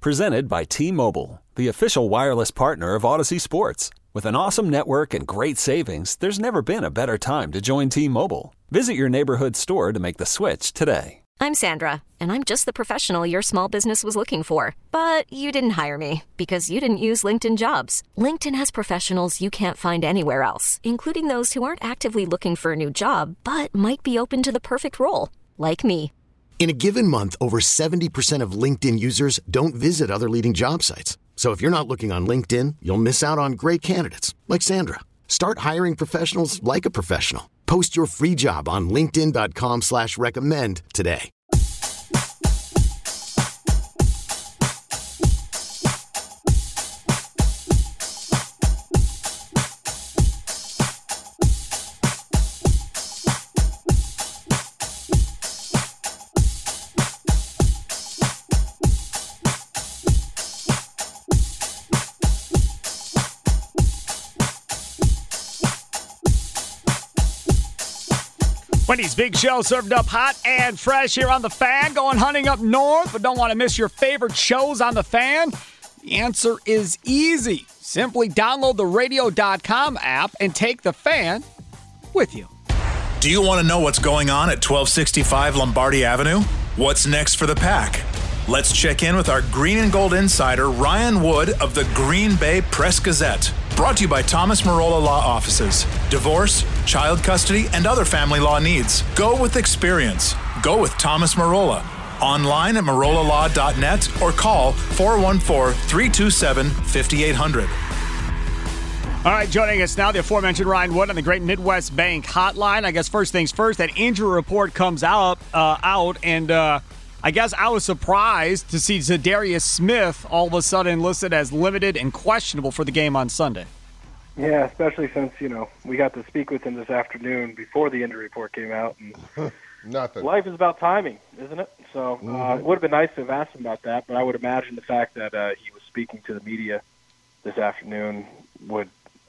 Presented by T-Mobile, the official wireless partner of Odyssey Sports. With an awesome network and great savings, there's never been a better time to join T-Mobile. Visit your neighborhood store to make the switch today. I'm Sandra, and I'm just the professional your small business was looking for. But you didn't hire me because you didn't use LinkedIn Jobs. LinkedIn has professionals you can't find anywhere else, including those who aren't actively looking for a new job, but might be open to the perfect role, like me. In a given month, over 70% of LinkedIn users don't visit other leading job sites. So if you're not looking on LinkedIn, you'll miss out on great candidates like Sandra. Start hiring professionals like a professional. Post your free job on linkedin.com/recommend today. Wendy's Big Show served up hot and fresh here on The Fan. Going hunting up north, but don't want to miss your favorite shows on The Fan? The answer is easy. Simply download the radio.com app and take The Fan with you. Do you want to know what's going on at 1265 Lombardi Avenue? What's next for the Pack? Let's check in with our green and gold insider, Ryan Wood of the Green Bay Press-Gazette. Brought to you by Thomas Marola Law Offices. Divorce, child custody, and other family law needs. Go with experience. Go with Thomas Marola. Online at marolalaw.net or call 414-327-5800. All right, joining us now, the aforementioned Ryan Wood on the Great Midwest Bank Hotline. I guess first things first, that injury report comes out, and I guess I was surprised to see Za'Darius Smith all of a sudden listed as limited and questionable for the game on Sunday. Yeah, especially since, we got to speak with him this afternoon before the injury report came out. And Nothing. Life is about timing, isn't it? So it would have been nice to have asked him about that, but I would imagine the fact that he was speaking to the media this afternoon would,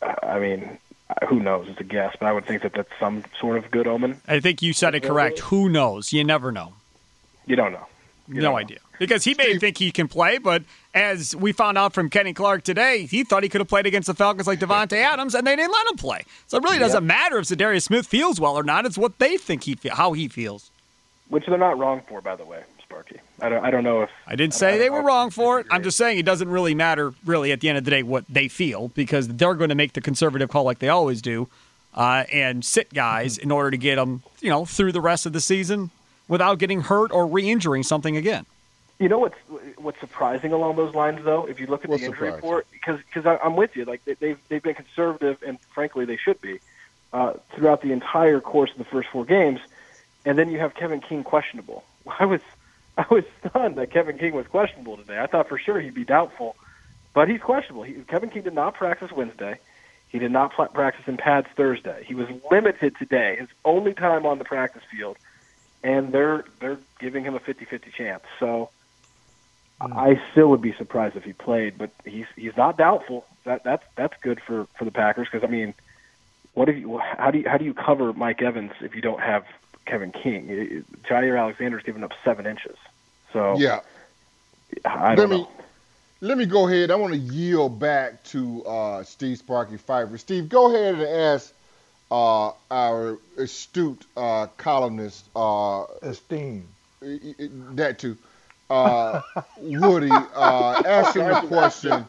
who knows? It's a guess, but I would think that that's some sort of good omen. I think you said it correct. Who knows? You never know. You don't know. No idea. Because he may think he can play, but as we found out from Kenny Clark today, he thought he could have played against the Falcons like Devontae Adams, and they didn't let him play. So it really doesn't matter if Za'Darius Smith feels well or not. It's what they think how he feels. Which they're not wrong for, by the way, Sparky. I don't know if... I didn't say they were wrong for it. I'm just saying it doesn't really matter, really, at the end of the day, what they feel, because they're going to make the conservative call like they always do and sit guys in order to get them, through the rest of the season without getting hurt or re-injuring something again. You know what's surprising along those lines, though, if you look at the injury report, because I'm with you. Like they've been conservative, and frankly, they should be throughout the entire course of the first four games. And then you have Kevin King questionable. I was stunned that Kevin King was questionable today. I thought for sure he'd be doubtful, but he's questionable. Kevin King did not practice Wednesday. He did not practice in pads Thursday. He was limited today, his only time on the practice field. And they're giving him a 50-50 chance. So I still would be surprised if he played, but he's not doubtful. That's good for the Packers because how do you cover Mike Evans if you don't have Kevin King? Jair Alexander's given up 7 inches. So yeah, I don't know. Let me go ahead. I want to yield back to Steve Sparky Pfeiffer. Steve, go ahead and ask our astute columnist, esteemed, that too, Woody, ask him a question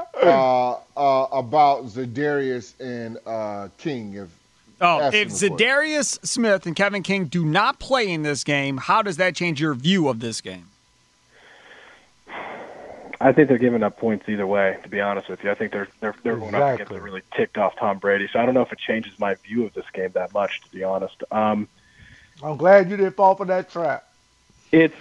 about Za'Darius and King. If Za'Darius Smith and Kevin King do not play in this game, how does that change your view of this game? I think they're giving up points either way, to be honest with you. I think they're going up against a really ticked off Tom Brady. So I don't know if it changes my view of this game that much, to be honest. I'm glad you didn't fall for that trap. It's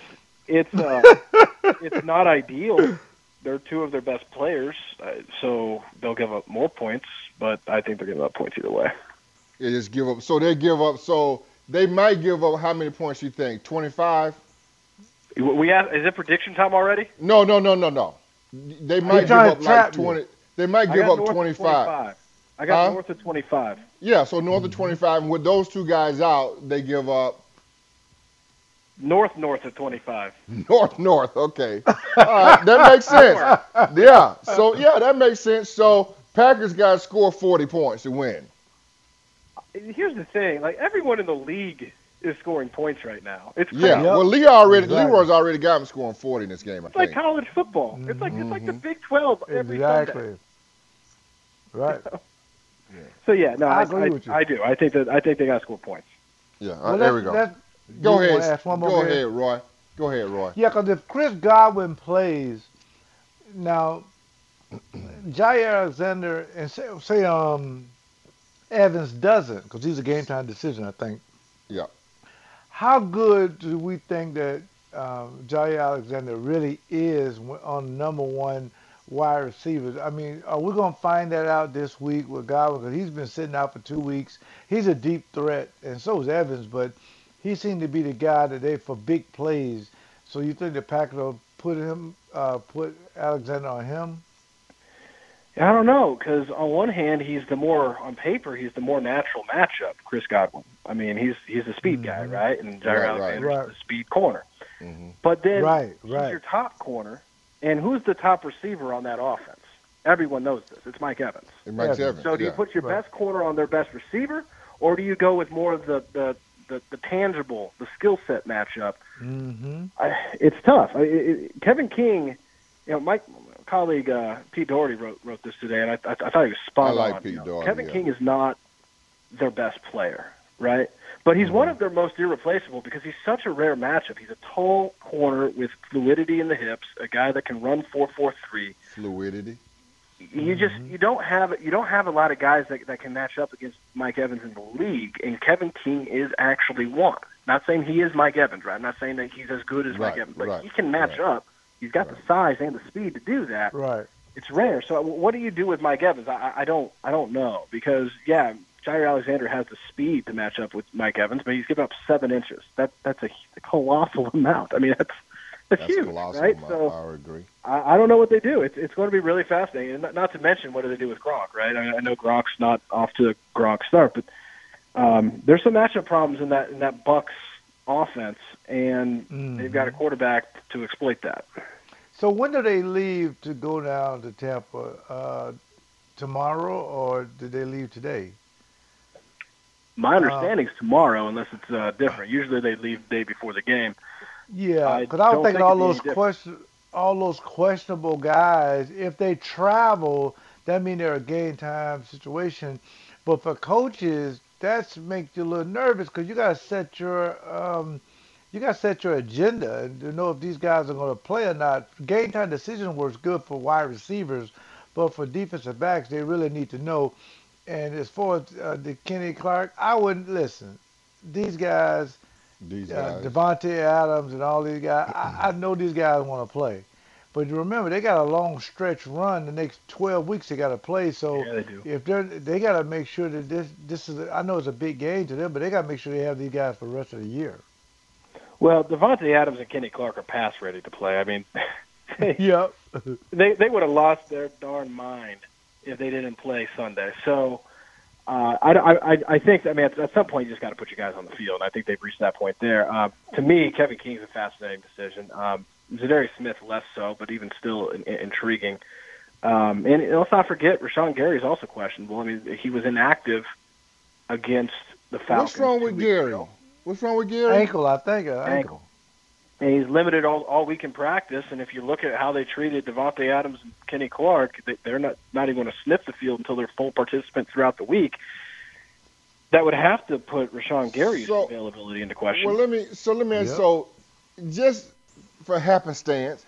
not ideal. They're two of their best players, so they'll give up more points, but I think they're giving up points either way. Yeah, just give up. So they might give up how many points you think? 25? Is it prediction time already? No. They might give up like 20. They might give up 25. I got north of 25. Yeah, so north of 25. And with those two guys out, they give up North of 25. North. Okay. All right, that makes sense. Yeah. So that makes sense. So Packers got to score 40 points to win. Here's the thing: like everyone in the league is scoring points right now. It's crazy. Yeah. Well, Leroy's already got him scoring 40 in this game. It's like college football. Mm-hmm. It's like the Big 12 every Sunday. Right. So I agree with you. I do. I think they got to score points. Yeah. There we go. Go ahead. Roy. Go ahead, Roy. Yeah, because if Chris Godwin plays now, Jair Alexander and say Evans doesn't, because he's a game time decision, I think. Yeah. How good do we think that Jair Alexander really is on number one wide receivers? I mean, are we going to find that out this week with Godwin? Because he's been sitting out for 2 weeks. He's a deep threat, and so is Evans, but he seemed to be the guy today for big plays. So you think the Packers will put Alexander on him? I don't know, because on one hand, on paper, he's the more natural matchup, Chris Godwin. I mean, he's a speed guy, right? And Jair Alexander's the speed corner. Mm-hmm. But then he's your top corner, and who's the top receiver on that offense? Everyone knows this. It's Mike Evans. So do you put your best corner on their best receiver, or do you go with more of the tangible, the skill set matchup? Mm-hmm. It's tough. Kevin King, my colleague Pete Doherty wrote this today, and I thought he was spot on. I like Pete Doherty. Kevin King is not their best player, right? But he's one of their most irreplaceable because he's such a rare matchup. He's a tall corner with fluidity in the hips, a guy that can run 4.43. Fluidity. You don't have a lot of guys that can match up against Mike Evans in the league, and Kevin King is actually one. Not saying he is Mike Evans, right? I'm not saying that he's as good as Mike Evans, but he can match up. He's got the size and the speed to do that. Right. It's rare. So what do you do with Mike Evans? I don't know because Jair Alexander has the speed to match up with Mike Evans, but he's given up 7 inches. That's a colossal amount. I mean that's huge, right? So I agree. I don't know what they do. It's going to be really fascinating. And not to mention what do they do with Gronk, right? I know Gronk's not off to a Gronk start, but there's some matchup problems in that Bucs offense, and they've got a quarterback to exploit that. So when do they leave to go down to Tampa? Tomorrow, or did they leave today? My understanding is tomorrow, unless it's different. Usually they leave the day before the game. Yeah, because I was thinking all those questionable guys, if they travel, that means they're a game time situation. But for coaches, that makes you a little nervous because you got to set your agenda and to know if these guys are going to play or not. Game time decision works good for wide receivers, but for defensive backs, they really need to know. And as far as the Kenny Clark, I wouldn't listen. These guys. Devontae Adams and all these guys, I know these guys want to play. But remember, they got a long stretch run the next 12 weeks they got to play. So they do. If they got to make sure that this is, I know it's a big game to them, but they got to make sure they have these guys for the rest of the year. Well, Devontae Adams and Kenny Clark are pass ready to play. I mean, they would have lost their darn mind if they didn't play Sunday. So I think, at some point you just got to put your guys on the field. I think they've reached that point there. To me, Kevin King's a fascinating decision. Zadarius Smith less so, but even still intriguing. And let's not forget, Rashawn Gary is also questionable. I mean, he was inactive against the Falcons. What's wrong with Gary? Ankle, I think. Ankle. And he's limited all week in practice. And if you look at how they treated Devontae Adams and Kenny Clark, they're not even going to sniff the field until they're full participants throughout the week. That would have to put Rashawn Gary's availability into question. Well, let me ask. So, just for happenstance.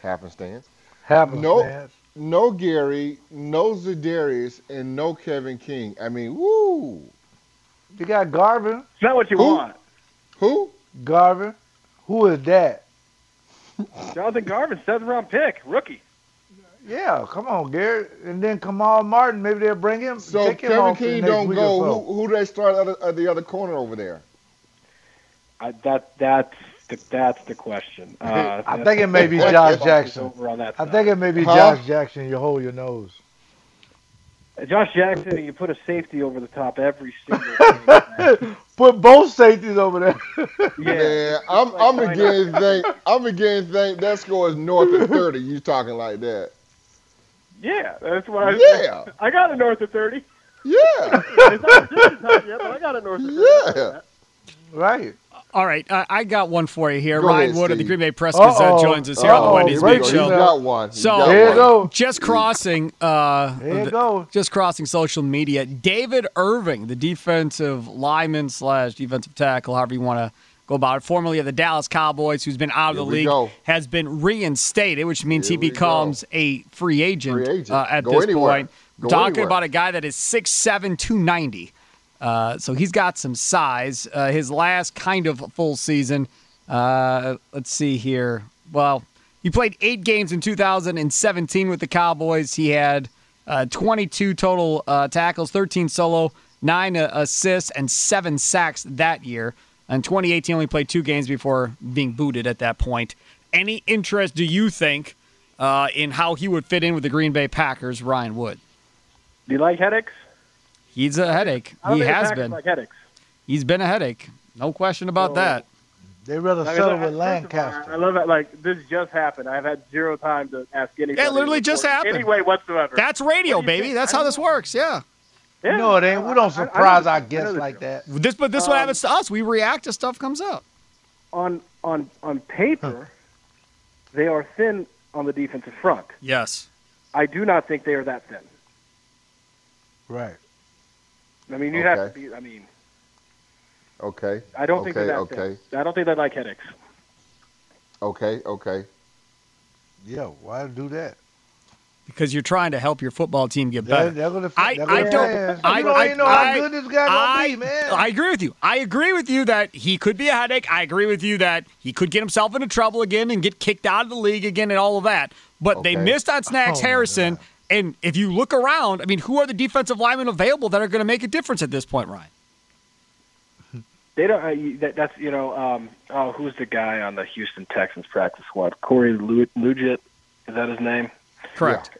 No Gary, no Zadarius, and no Kevin King. I mean, woo. You got Garvin. It's not what you want. Who? Garvin. Who is that? Jonathan Garvin, 7th round pick, rookie. Yeah, come on, Gary. And then Kamal Martin, maybe they'll bring him. So Kevin King don't go. Who do they start at the other corner over there? That's the question. I think it may be Josh Jackson. I think it may be Josh Jackson. You hold your nose. Josh Jackson, you put a safety over the top every single game. Put both safeties over there. Yeah, I'm beginning to think that score is north of 30. You talking like that? Yeah, that's why. I got a north of 30. Yeah. It's not ridiculous high yet, but I got a north of 30. Yeah. Right. All right, I got one for you here. Go Ryan ahead, Wood Steve. of the Green Bay Press Gazette joins us here on the Wendy's Big You Show. got one. So, There you go. just crossing, There you go. just crossing social media. David Irving, the defensive lineman / defensive tackle, however you want to go about it, formerly of the Dallas Cowboys, who's been out of the league, has been reinstated, which means he becomes a free agent, at this point. Talking about a guy that is 6'7", 290. So he's got some size. His last kind of full season, let's see here. Well, he played 8 games in 2017 with the Cowboys. He had 22 total tackles, 13 solo, 9 assists, and 7 sacks that year. In 2018, only played 2 games before being booted at that point. Any interest, do you think, in how he would fit in with the Green Bay Packers, Ryan Wood? Do you like headaches? He's a headache. He has been. Like headaches. He's been a headache. No question about that. They rather settle with Lancaster. I love it. Like, this just happened. I've had 0 time to ask anybody. It literally just happened. Any way whatsoever. That's radio, baby. That's how this works. Yeah. No, it ain't. We don't surprise our guests like that. But this what happens to us. We react to stuff comes up. On paper, they are thin on the defensive front. Yes. I do not think they are that thin. Right. I mean, you have to be. I mean. Okay. I don't think they're that thin. I don't think they like headaches. Okay. Yeah, why do that? Because you're trying to help your football team get better. You don't know how good this guy gonna be, man. I agree with you. I agree with you that he could be a headache. I agree with you that he could get himself into trouble again and get kicked out of the league again and all of that. But they missed on Snacks Harrison. And if you look around, I mean, who are the defensive linemen available that are going to make a difference at this point, Ryan? They don't. That's who's the guy on the Houston Texans practice squad? Corey Liuget, is that his name? Correct.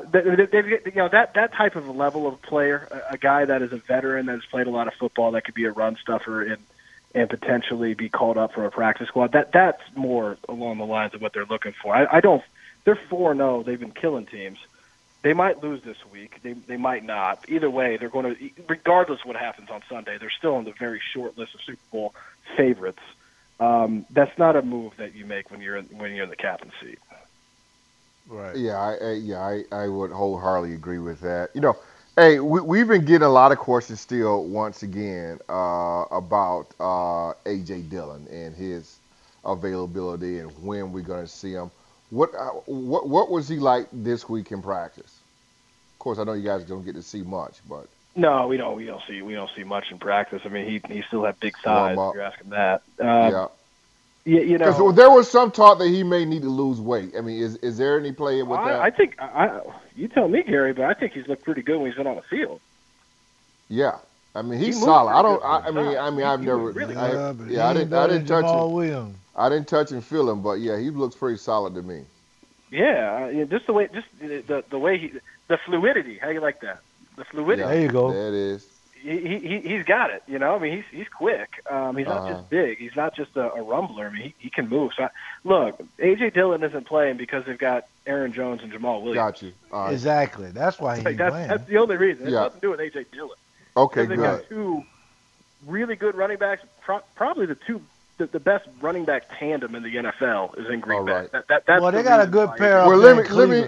That type of a level of player, a guy that is a veteran that has played a lot of football, that could be a run stuffer and potentially be called up for a practice squad. That's more along the lines of what they're looking for. I don't. They're 4-0. They've been killing teams. They might lose this week. They might not. Either way, they're going to, regardless of what happens on Sunday, they're still on the very short list of Super Bowl favorites. That's not a move that you make when you're in the captain's seat. Right. Yeah, I would wholeheartedly agree with that. Hey, we've been getting a lot of questions still once again about A.J. Dillon and his availability and when we're going to see him. What was he like this week in practice? Of course, I know you guys don't get to see much, but no, we don't see much in practice. I mean, he still had big size. If you're asking that. Because there was some talk that he may need to lose weight. I mean, is there any play with that? I think you tell me, Gary, but I think he's looked pretty good when he's been on the field. Yeah. I mean, he's solid. I didn't touch him. I didn't touch and feel him, but yeah, he looks pretty solid to me. Yeah, just the way the fluidity. How you like that? The fluidity. Yeah, there you go. There it is. He's got it. I mean, he's quick. He's not just big. He's not just a rumbler. I mean, he can move. So look, A.J. Dillon isn't playing because they've got Aaron Jones and Jamal Williams. Got you. All right. Exactly. That's why he's playing. That's the only reason. It has nothing to do with A.J. Dillon. Okay, good. They've got 2 really good running backs. Probably the best running back tandem in the NFL is in Green Bay. Well, they got a good pair of let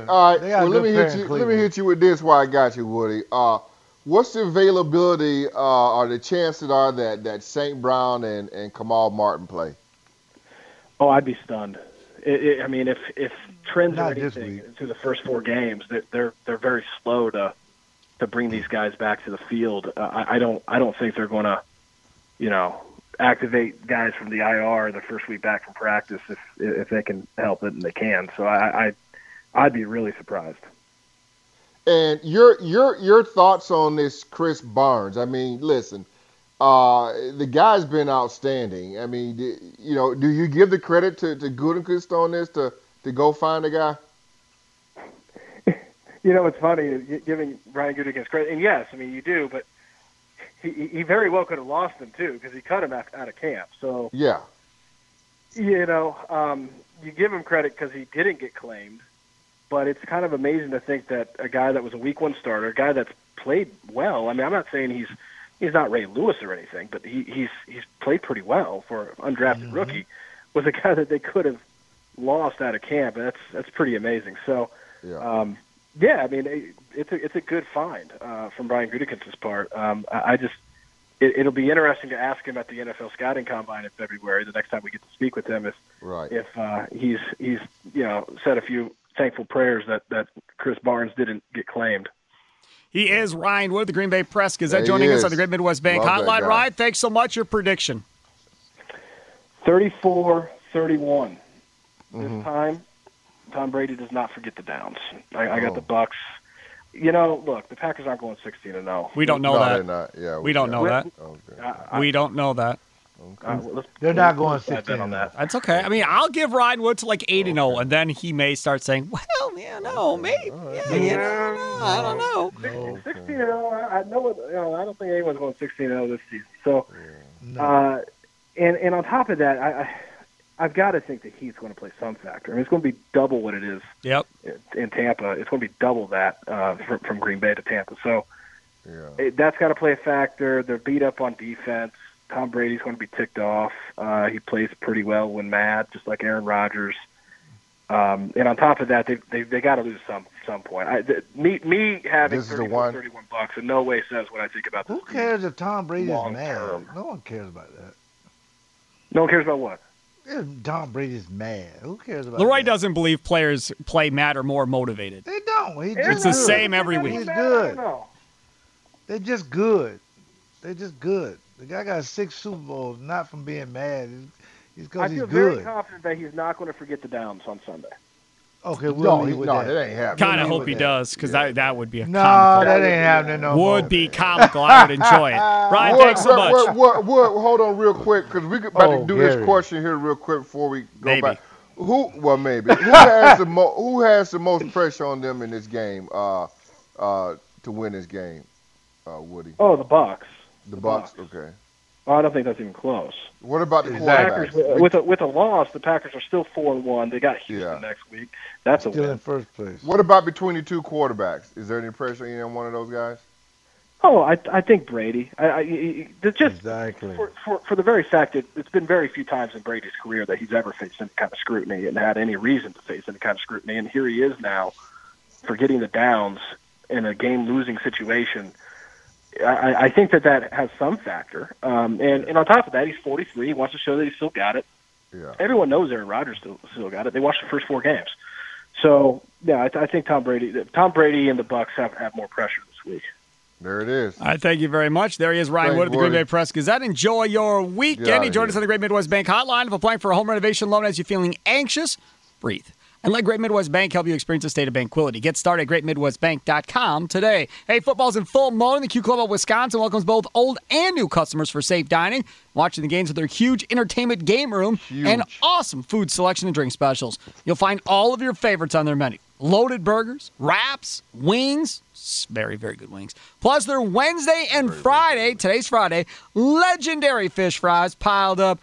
me hit you with this while I got you, Woody. What's the availability or the chances are that St. Brown and Kamal Martin play? Oh, I'd be stunned. I mean, if trends are anything to the first 4 games, they're very slow to bring these guys back to the field. I don't think they're going to, activate guys from the IR the first week back from practice if they can help it, and they can. So I'd be really surprised. And your thoughts on this Chris Barnes? I mean, listen, the guy's been outstanding. I mean, do you give the credit to Gutekunst on this to go find a guy? it's funny giving Brian Gutekunst credit, and yes, I mean you do, but he very well could have lost him too because he cut him out of camp. So yeah, you give him credit because he didn't get claimed, but it's kind of amazing to think that a guy that was a week 1 starter, a guy that's played well. I mean, I'm not saying he's not Ray Lewis or anything, but he's played pretty well for an undrafted rookie. Was a guy that they could have lost out of camp, and that's pretty amazing. So, I mean, it's a good find from Brian Gutekunst's part. It'll be interesting to ask him at the NFL scouting combine in February, the next time we get to speak with him, if he's said a few thankful prayers that Chris Barnes didn't get claimed. He is Ryan Wood of the Green Bay Press-Gazette joining us on the Great Midwest Bank Hotline. Ryan, thanks so much. Your prediction? 34-31. This time, Tom Brady does not forget the downs. I got the Bucs. Look, the Packers aren't going 16-0. We don't know that. They're not. Yeah, we don't know that. Okay. We don't know that. They're not going 16 on that. That's okay. I mean, I'll give Ryan Wood to like 8-0, and then he may start saying, "Well, maybe, I don't know." 16-0. I know. I don't think anyone's going 16-0 this season. So, and on top of that, I've got to think that he's going to play some factor. I mean, it's going to be double what it is. Yep. In Tampa, it's going to be double that from Green Bay to Tampa. So that's got to play a factor. They're beat up on defense. Tom Brady's going to be ticked off. He plays pretty well when mad, just like Aaron Rodgers. And on top of that, they got to lose some point. Me having $31 in no way says what I think about this. Who cares if Tom Brady's mad? No one cares about that. No one cares about what? If Tom Brady's mad. Who cares about Leroy that? doesn't believe players play mad or more motivated. They don't. It's the same every week. He's good. They're just good. The guy got 6 Super Bowls, not from being mad. It's because he's good. I feel very confident that he's not going to forget the downs on Sunday. Okay, that ain't happening. Kind of hope he does, because that would be a comical. No, that ain't happening no more. Would be comical. I would enjoy it. Ryan, thanks so much. Hold on real quick, because we're about to do this question here real quick before we go back. Maybe. Who has the most pressure on them in this game to win this game, Woody? Oh, the Bucs. The Bucs, okay. Oh, I don't think that's even close. What about the quarterbacks? Packers, with a loss, the Packers are still 4-1. They got Houston next week. That's a win. In first place. What about between the 2 quarterbacks? Is there any pressure on either one of those guys? Oh, I think Brady. Exactly. For the very fact that it's been very few times in Brady's career that he's ever faced any kind of scrutiny and had any reason to face any kind of scrutiny. And here he is now, forgetting the downs in a game-losing situation. I think that has some factor. And on top of that, he's 43. He wants to show that he's still got it. Yeah. Everyone knows Aaron Rodgers still got it. They watched the first 4 games. So, I think Tom Brady and the Bucs have more pressure this week. There it is. I thank you very much. There he is, Ryan Wood of the Green Bay Press-Gazette. Enjoy your weekend. He joined us on the Great Midwest Bank Hotline. If applying for a home renovation loan as you're feeling anxious, breathe. And let Great Midwest Bank help you experience a state of banquility. Get started at greatmidwestbank.com today. Hey, football's in full mode. The Q Club of Wisconsin welcomes both old and new customers for safe dining, watching the games with their huge entertainment game room and awesome food selection and drink specials. You'll find all of your favorites on their menu. Loaded burgers, wraps, wings, very, very good wings. Plus their Wednesday and Friday, today's Friday, legendary fish fries piled up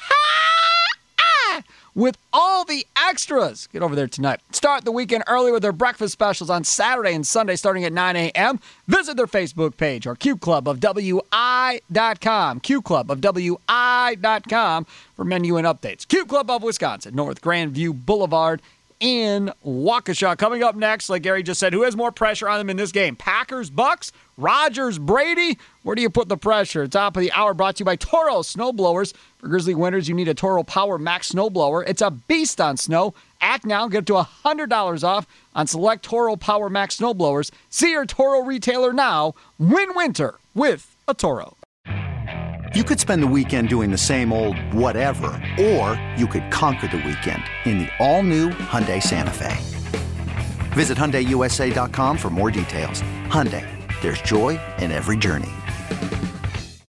with all the extras. Get over there tonight. Start the weekend early with their breakfast specials on Saturday and Sunday starting at 9 a.m. Visit their Facebook page or QClubofWI.com. QClubofWI.com for menu and updates. Q Club of Wisconsin, North Grandview Boulevard in Waukesha. Coming up next, like Gary just said, who has more pressure on them in this game? Packers, Bucs, Rodgers, Brady? Where do you put the pressure? Top of the hour brought to you by Toro Snowblowers. For Grizzly winters, you need a Toro Power Max Snowblower. It's a beast on snow. Act now, get up to $100 off on select Toro Power Max Snowblowers. See your Toro retailer now. Win winter with a Toro. You could spend the weekend doing the same old whatever, or you could conquer the weekend in the all-new Hyundai Santa Fe. Visit HyundaiUSA.com for more details. Hyundai, there's joy in every journey.